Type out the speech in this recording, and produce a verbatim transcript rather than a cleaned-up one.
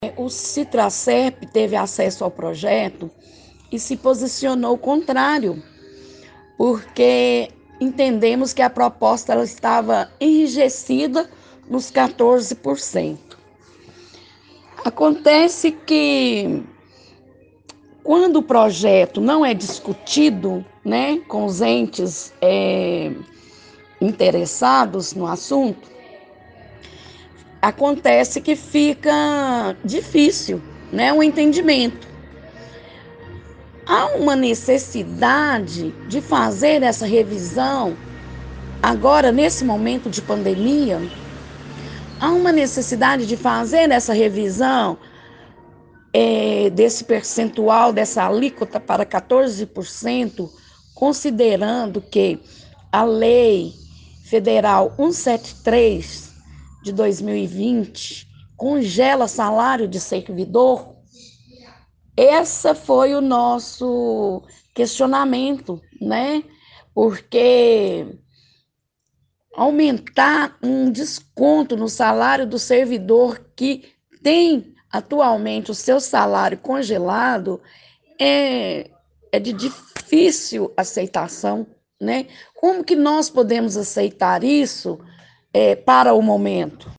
O Citracerp teve acesso ao projeto e se posicionou contrário, porque entendemos que a proposta ela estava enrijecida nos quatorze por cento. Acontece que quando o projeto não é discutido, né, com os entes é, interessados no assunto, acontece que fica difícil, né, o entendimento. Há uma necessidade de fazer essa revisão agora, nesse momento de pandemia. Há uma necessidade de fazer essa revisão é, desse percentual, dessa alíquota para quatorze por cento, considerando que a Lei Federal cento e setenta e três de dois mil e vinte congela salário de servidor. Esse foi o nosso questionamento, né? Porque aumentar um desconto no salário do servidor que tem atualmente o seu salário congelado é, é de difícil aceitação, né? Como que nós podemos aceitar isso é, para o momento?